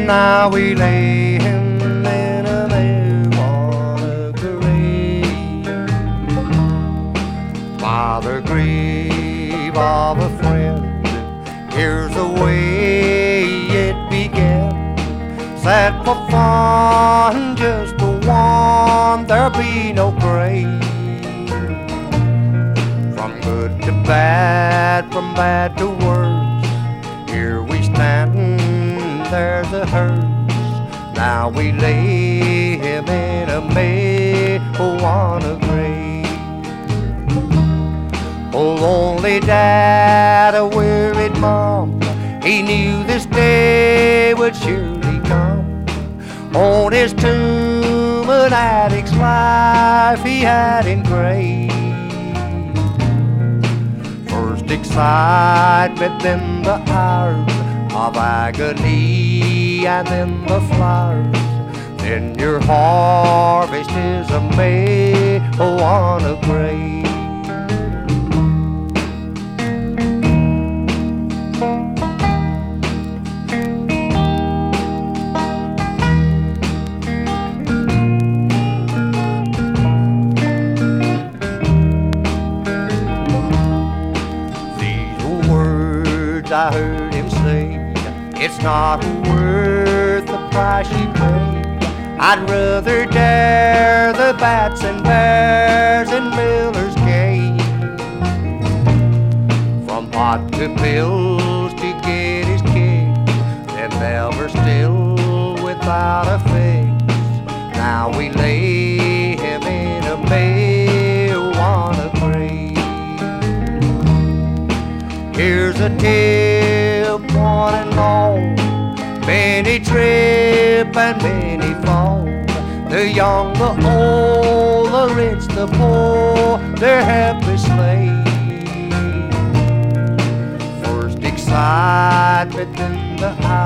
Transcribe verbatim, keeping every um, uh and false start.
Now we lay him in a marijuana grave by the grave of a friend. Here's the way it began. Sad for fun, just the one, there'll be no grave. From good to bad, from bad to worse, here we stand, there's a hearse. Now we lay him in a marijuana grave. Oh, lonely dad, a wearied mom, he knew this day would surely come. On his tomb, an addict's life he had engraved. First excitement, then the hours of agony, and then the flowers. Then your harvest is a marijuana grave. I heard him say, it's not worth the price you pay. I'd rather dare the bats and bears in Miller's Cave. From pot to pills to get his kicks, and never still without a fix. Now we lay him in a marijuana grave. Here's a tip, one and all, many trip and many fall. The young, the old, the rich, the poor, they're helpless slaves. First excitement, then the